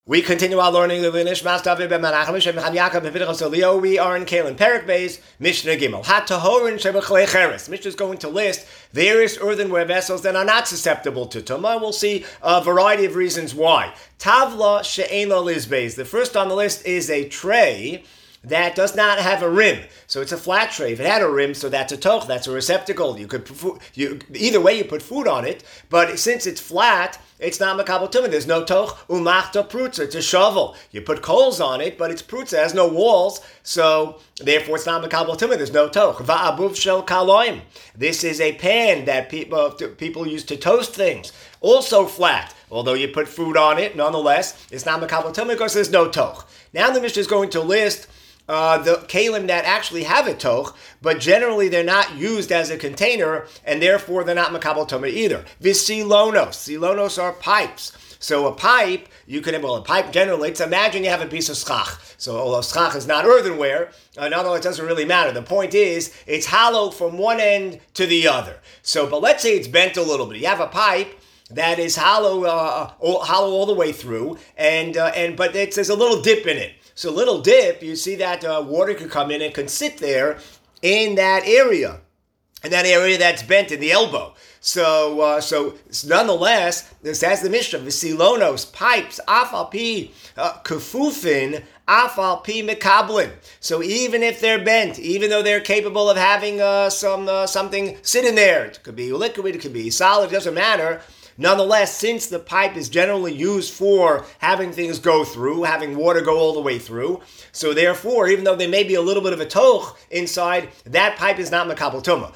We continue our learning of Nishmas David ben Menachem Shem Chaim Yaakov ben Pinchas Elio. We are in Kalim Perek Beis Mishnah Gimel. HaTahorin Shebechlei Cheres. Mishnah is going to list various earthenware vessels that are not susceptible to Tumah. We'll see a variety of reasons why. Tavla She'ein La Lizbeis. The first on the list is a tray that does not have a rim. So it's a flat tray. If it had a rim, so that's a toch, that's a receptacle. You could either way you put food on it, but since it's flat, it's not makabel tumah. There's no toch. Umachta prutza. It's a shovel. You put coals on it, but it's prutza. It has no walls, so therefore it's not makabel tumah. There's no toch. Va'abuv shel kaloim. This is a pan that people use to toast things. Also flat. Although you put food on it, nonetheless, it's not makabel tumah because there's no toch. Now the Mishnah is going to list the kalim that actually have a toch, but generally they're not used as a container, and therefore they're not makabel tumah either. Visilonos. Silonos are pipes. So a pipe, a pipe generally, imagine you have a piece of schach. So although schach is not earthenware, although it doesn't really matter. The point is, it's hollow from one end to the other. But let's say it's bent a little bit. You have a pipe that is hollow all the way through, but there's a little dip in it. So a little dip, you see that water could come in and can sit there in that area that's bent in the elbow. So nonetheless, this has the Mishnah, Visilonos, pipes, afal pi kufufin, afal pi mekablin. So even if they're bent, even though they're capable of having something sitting there, it could be liquid, it could be solid, it doesn't matter. Nonetheless, since the pipe is generally used for having things go through, having water go all the way through, so therefore, even though there may be a little bit of a toch inside, that pipe is not makabel tumah.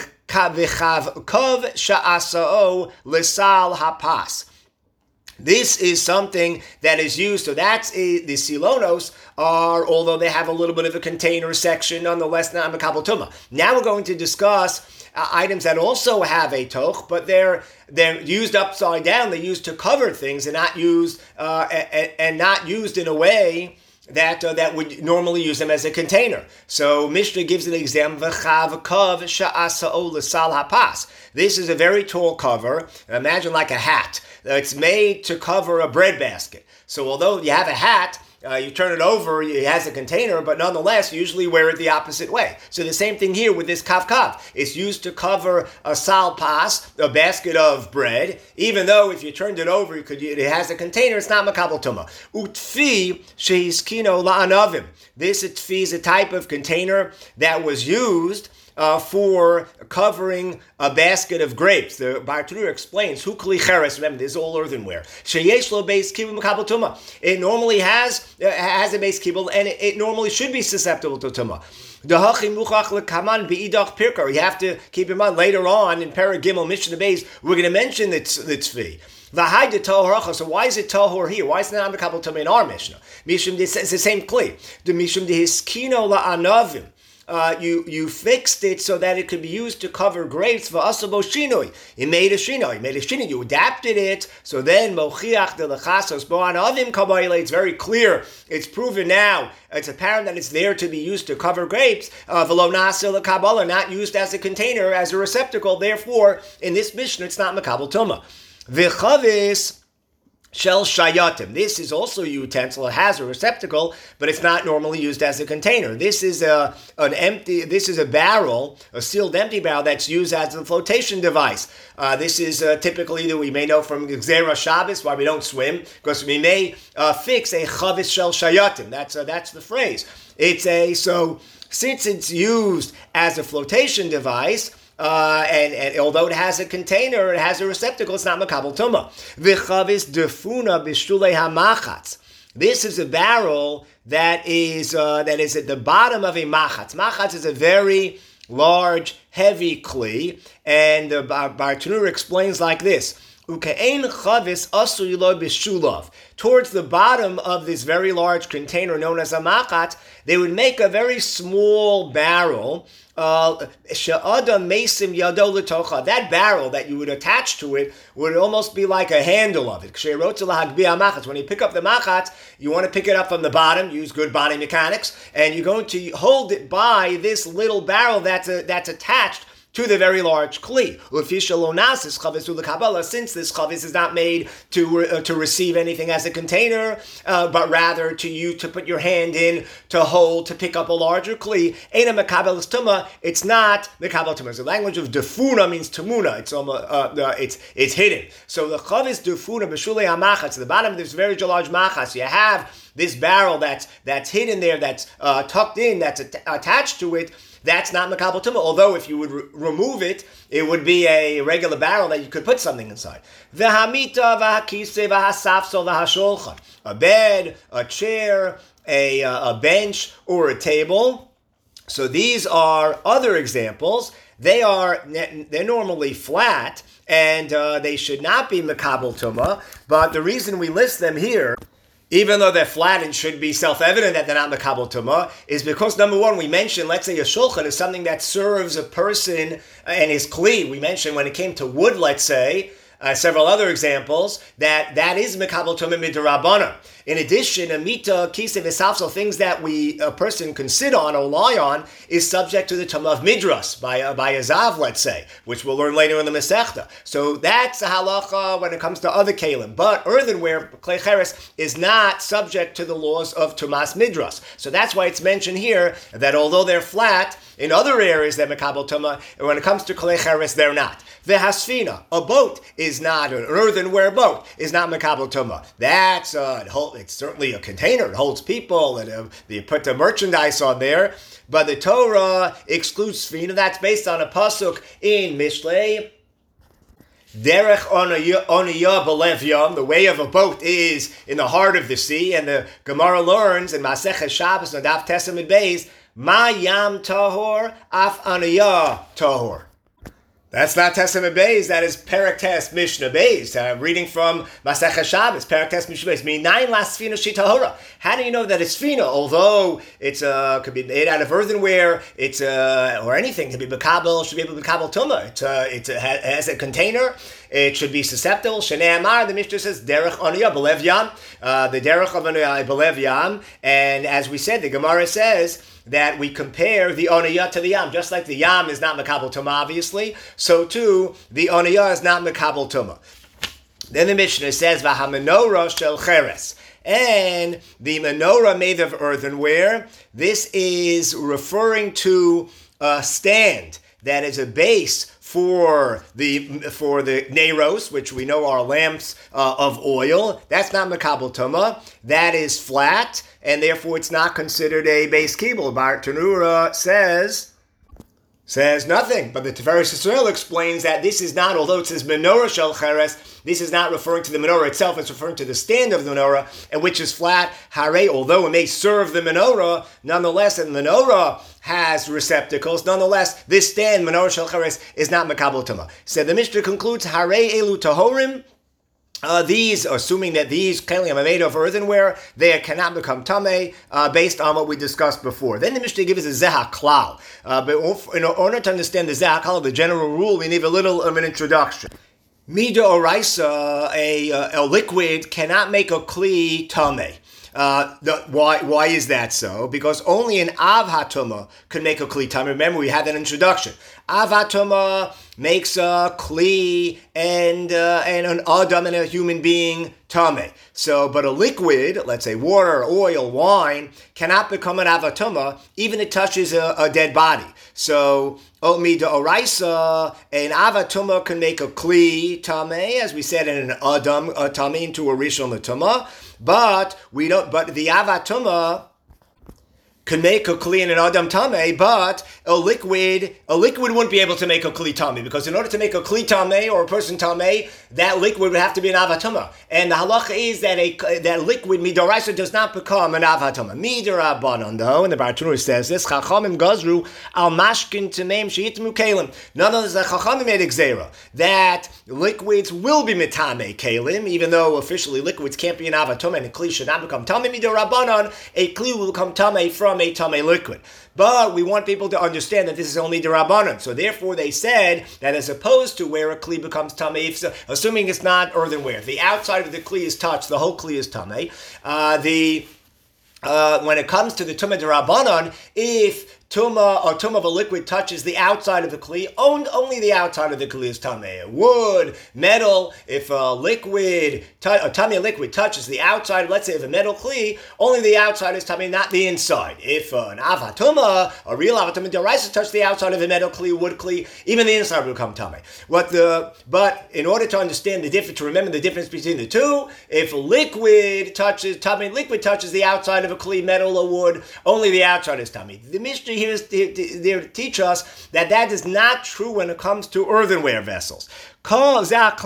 V'chavkov sha'asao l'sal hapas. This is something that is used, so the silonos are, although they have a little bit of a container section, nonetheless not makabel tumah. Now we're going to discuss items that also have a toch, but they're used upside down. They're used to cover things and not used in a way that would normally use them as a container. So Mishnah gives an example. This is a very tall cover. Imagine like a hat. It's made to cover a bread basket. So although you have a hat, you turn it over, it has a container, but nonetheless, you usually wear it the opposite way. So the same thing here with this kav. It's used to cover a sal pas, a basket of bread, even though if you turned it over, it has a container, it's not makabel tumah. Utfi shehiskino la'anavim. This tfi is a type of container that was used for covering a basket of grapes. The Bartanur explains, Hu kli cheres, remember, this is all earthenware. Sheyesh lo beis kibul makabel tumah. It normally has a beis kibul, and it normally should be susceptible to tumah. You have to keep in mind, later on in Perek Gimel Mishnah Beis, we're going to mention the tzvi. So why is it tahor here? Why is it not makabel tumah in our Mishnah? Mishum, it's the same kli. The Mishum dehiskino la'anavim. You fixed it so that it could be used to cover grapes for asabo shinoi. You made a shinoi. You adapted it. So then mochiach de lechasos bo'an avim kabayile. It's very clear. It's proven now. It's apparent that it's there to be used to cover grapes. V'lo nasil lekabala, not used as a container, as a receptacle. Therefore, in this Mishnah, it's not makabel tumah. V'chavis shel shayatim. This is also a utensil. It has a receptacle, but it's not normally used as a container. This is a barrel, a sealed empty barrel that's used as a flotation device. This is typically, that we may know from Gzera Shabbos, why we don't swim, because we may fix a chavis shel shayatim. That's the phrase. Since it's used as a flotation device, and although it has a container, it has a receptacle, it's not makabel tumah. V'chavis defuna b'shtulei hamachatz. This is a barrel that is at the bottom of a machatz. Machatz is a very large, heavy kli, and the Bartanur explains like this. Uke'ein chavis asu yilo b'shulav. Towards the bottom of this very large container known as a machatz, they would make a very small barrel. That barrel that you would attach to it would almost be like a handle of it. When you pick up the machatz, you want to pick it up from the bottom, use good body mechanics, and you're going to hold it by this little barrel that's attached to the very large kli. Since this chavis is not made to receive anything as a container, but rather to put your hand in, to hold, to pick up a larger kli. Eina mekabel tuma. It's not mekabel tuma. The language of defuna means tamuna. It's hidden. So the chavis defuna b'shulei hamachas. To the bottom of this very large machas, you have this barrel that's hidden there, that's tucked in, that's attached to it. That's not mekabel tuma. Although if you would remove it, it would be a regular barrel that you could put something inside. V'hamita v'hakise v'hasafsol v'hasholchan. A bed, a chair, a bench, or a table. So these are other examples. They're normally flat, and they should not be mekabel tuma. But the reason we list them here, even though they're flat and should be self-evident that they're not mekabel tuma, is because, number one, we mentioned, let's say a shulchan is something that serves a person and his kli. We mentioned when it came to wood, let's say, several other examples, that is mekabel tuma midrabanan. In addition, amita, kise, v'safsel, things that a person can sit on or lie on, is subject to the tuma of midras, by a zav, let's say, which we'll learn later in the Masechta. So that's a halacha when it comes to other kalim. But earthenware, klei cheres, is not subject to the laws of tumas midras. So that's why it's mentioned here that although they're flat, in other areas they're mekabel tuma, and when it comes to klei cheres, they're not. V'hasfina, a boat is not, an earthenware boat is not mekabel tuma. That's it's certainly a container. It holds people, and you put the merchandise on there. But the Torah excludes sfina. That's based on a pasuk in Mishlei. Derech oniyah belev yam. The way of a boat is in the heart of the sea. And the Gemara learns in Masechet Shabbos and Daf Tesamid Beis, Ma yam tahor af oniyah tahor. That's not Testament Beis, that is Perek Tes Mishnah Beis. Reading from Masechet Shabbos, Perek Tes Mishnah Beis. Minayin la sfina shitahora. How do you know that it's sfina? Although it's could be made out of earthenware, it's or anything, could be mekabel, should be able to mekabel tuma. It has a container. It should be susceptible. Shnei Amar, the Mishnah says, Derech oniyah belev yam. The derech of oniyah belev yam. And as we said, the Gemara says that we compare the oniyah to the yam. Just like the yam is not mekabel tuma, obviously, so too the oniyah is not mekabel tuma. Then the Mishnah says, V'hamenorah shel cheres. And the menorah made of earthenware, this is referring to a stand that is a base for the neiros, which we know are lamps of oil. That's not mekabel tuma. That is flat, and therefore it's not considered a base kibul. Bar Tanura says nothing, but the Tiferes Yisrael explains that this is not, although it says menorah shel cheres, this is not referring to the menorah itself, it's referring to the stand of the menorah, and which is flat. Hare, although it may serve the menorah, nonetheless, and the menorah has receptacles, nonetheless, this stand, menorah shel cheres, is not mekabel tuma. So the Mishnah concludes, Hare elu tahorim. These, assuming that these kelim are made of earthenware, they cannot become tameh, based on what we discussed before. Then the Mishnah gives us a zeh klal. But in order to understand the zeh klal, the general rule, we need a little of an introduction. Mida oraisa, a liquid cannot make a kli tameh. Why is that so? Because only an av hatuma can make a kli tameh. Remember, we had that introduction. Av hatuma makes a kli and an adam and a human being tameh. So, but a liquid, let's say water, oil, wine, cannot become an av hatuma even if it touches a dead body. So, Omi de oraisa, an av hatuma can make a kli tameh, as we said, in an adam tameh into a rishon l'tumah. But we don't. But the av hatuma can make a kli and an adam tameh, but a liquid wouldn't be able to make a kli tameh, because in order to make a kli tameh or a person tameh, that liquid would have to be an av hatuma. And the halacha is that that liquid midoraisa does not become an av hatuma. Midarabanan, though, and the Bartanur says this: Chachamim gazru al mashkin tameim sheitmu kalim. Nonetheless, the Chachamim made gzeira that liquids will be mitame kalim, even though officially liquids can't be an av hatuma, and a kli should not become tameh midarabanan. A kli will become tameh from a tameh liquid. But we want people to understand that this is only the Rabbanan. So therefore they said that as opposed to where a kli becomes tameh, assuming it's not earthenware, the outside of the kli is touched, the whole kli is tameh. When it comes to the Tumah D'Rabbanan, if Tuma or tum of a liquid touches the outside of the kli, only the outside of the kli is tameh. Wood, metal, if a liquid, a tameh liquid touches the outside, let's say of a metal kli, only the outside is tameh, not the inside. If an avatuma, a real avatuma deraisa, touches the outside of a metal kli, wood kli, even the inside will become tameh. But in order to understand the difference, to remember the difference between the two, if a liquid touches tameh, liquid touches the outside of a kli, metal or wood, only the outside is tameh. The Mishnah here is there to teach us that is not true when it comes to earthenware vessels. Any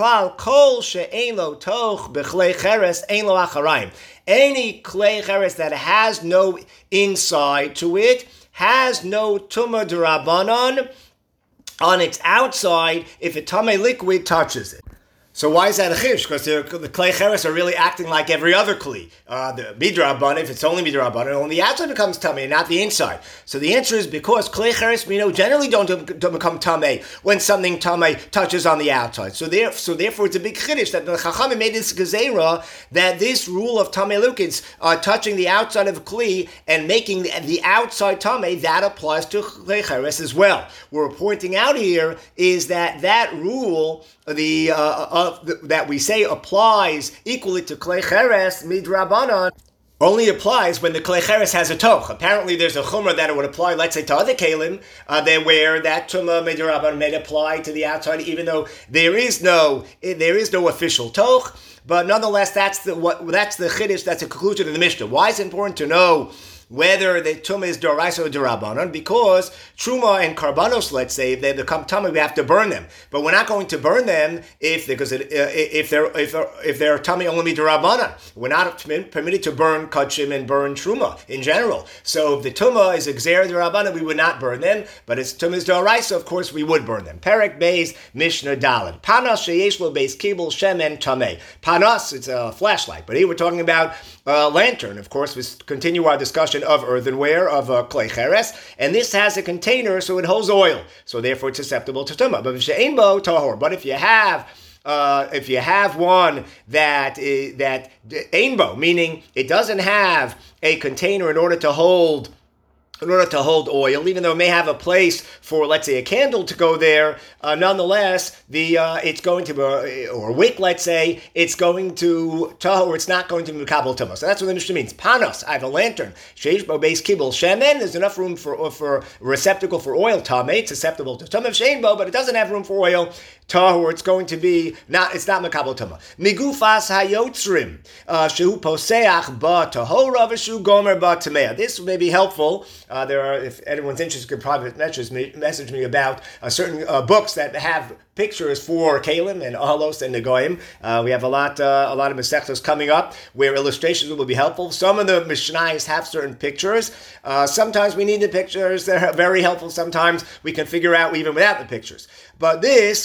clay cheres that has no inside to it has no tumah d'Rabbanan on its outside if a tameh liquid touches it. So why is that a chiddush? Because the clay cheres are really acting like every other kli. The midrabanan, if it's only midrabanan, only the outside becomes tamei, not the inside. So the answer is because clay cheres, generally don't become tamei when something tamei touches on the outside. So therefore, it's a big chiddush that the Chachamim made this gezerah that this rule of tamei liquids touching the outside of a kli and making the outside tamei, that applies to clay cheres as well. What we're pointing out here is that rule, that we say applies equally to klei cheres midrabanan, only applies when the klei cheres has a toch. Apparently, there's a chumrah that it would apply, let's say, to other kalim, where that tumah midrabanan may apply to the outside, even though there is no official toch. But nonetheless, that's the chiddush. That's a conclusion of the Mishnah. Why is it important to know whether the tumah is d'oraisa or d'Rabbanan? Because truma and karbanos, let's say, if they become tumah, we have to burn them. But we're not going to burn them if they're tumah only d'Rabbanan. We're not permitted to burn kachim and burn truma in general. So if the tumah is exer d'Rabbanan, we would not burn them. But if tumah is d'oraisa, of course, we would burn them. Perek Beis Mishnah Daled. Panas sheyesh lo beis kibul shemen tameh. Panas, it's a flashlight, but here we're talking about lantern. Of course, we continue our discussion of earthenware, of klei cheres, and this has a container, so it holds oil, so therefore it's susceptible to tumah. But if you have one that einbo, meaning it doesn't have a container in order to hold oil, even though it may have a place for, let's say, a candle to go there, nonetheless, it's going to be, or a wick, let's say, it's going to tahor, or it's not going to be mekabel tumah. So that's what the Mishnah means. Panos, I have a lantern. Sheish bo beis kibul shemen, there's enough room for a receptacle for oil, tameh, it's susceptible to tumah. Shein bo, but it doesn't have room for oil, tahor, it's going to be, it's not mekabel tumah. Migufas hayotzrim, shehu poseach ba tahora v'shu gomer ba tameh. This may be helpful. If anyone's interested, could private message me about certain books that have pictures for Kalim and Ahalos and Negoim. We have a lot of Masechtos coming up where illustrations will be helpful. Some of the Mishnayos have certain pictures. Sometimes we need the pictures. They're very helpful. Sometimes we can figure out even without the pictures. But this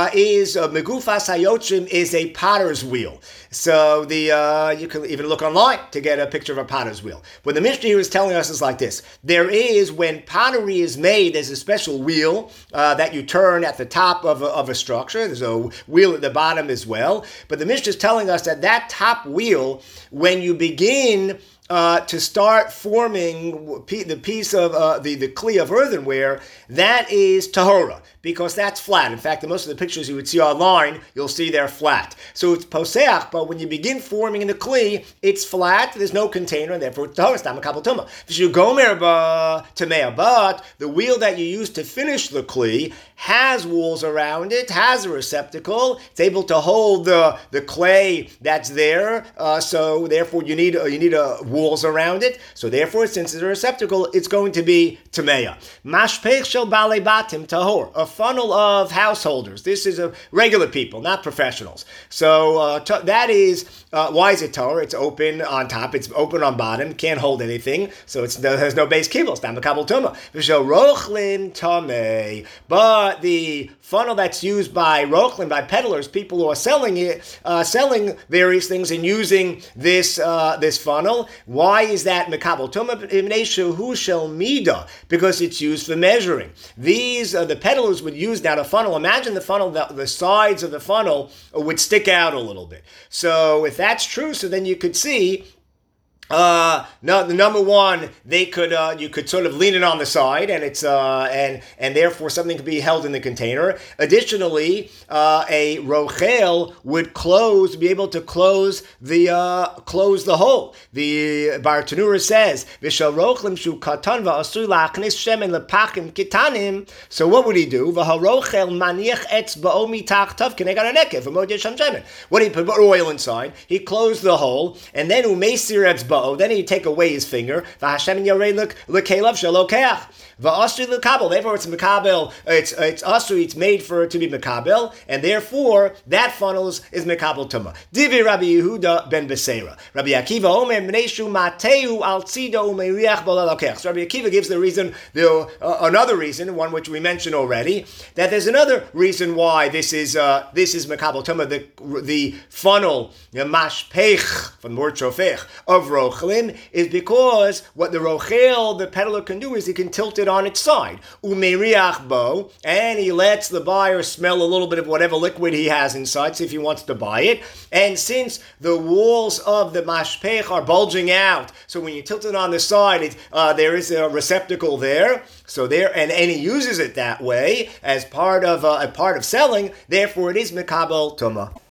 is Megufas Hayotzrim is a potter's wheel. So you can even look online to get a picture of a potter's wheel. What the Mishnah here is telling us is like this. There is, when pottery is made, there's a special wheel that you turn at the top of a structure. There's a wheel at the bottom as well. But the Mishnah is telling us that top wheel, when you begin to start forming the piece of the kli of earthenware, that is tahora, because that's flat. In fact, in most of the pictures you would see online, you'll see they're flat. So it's poseach, but when you begin forming in the kli, it's flat, there's no container, and therefore tahora is not mekabel tumah. V'shu gomer ba tameh, but the wheel that you use to finish the kli has walls around it, has a receptacle, it's able to hold the clay that's there, so therefore you need walls around it, so therefore since it's a receptacle, it's going to be tameya. Mashpech shel balei batim tahor, a funnel of householders. This is regular people, not professionals. So that is, why is it tahor? It's open on top, it's open on bottom, can't hold anything, so it has no base kibble, it's not mekabel tumah. V'shel rochlin tamei, but the funnel that's used by rochlin, by peddlers, people who are selling various things and using this funnel. Why is that mekabel tumah? Because it's used for measuring. These the peddlers would use now a funnel. Imagine the funnel, the sides of the funnel would stick out a little bit. So if that's true, so then you could see No, the number one, they could you could sort of lean it on the side, and it's and therefore something could be held in the container. Additionally, a rochel would be able to close the hole. The Bar Tanura says, "V'shel rochlim shu katan va'asur la'achnis shemen lepachim kitanim." So what would he do? V'harochel maniach etzba'o mitach tav k'negad hanekev v'mod yesham shemen. When he put oil inside, he closed the hole, and then umeisir etzba'o. Then he take away his finger. V'Hashem yarei lekelav shalokeach. V'asri lekabel. Therefore, it's mekabel. It's asri. It's made for it to be mekabel, and therefore that funnel is mekabel tuma. Divi Rabbi Yehuda ben Beseira. Rabbi Akiva omer mneishu mateu al tzido umeriach bolalokeach. So Rabbi Akiva gives the reason, another reason, one which we mentioned already, that there's another reason why this is mekabel tuma. The funnel, the mashpech from the word shofech of rochelin, is because what the rochel, the peddler, can do is he can tilt it on its side. Umeriach bo, and he lets the buyer smell a little bit of whatever liquid he has inside, see if he wants to buy it. And since the walls of the mashpech are bulging out, so when you tilt it on the side, there is a receptacle there. So and he uses it that way as part of selling. Therefore, it is mekabel tuma.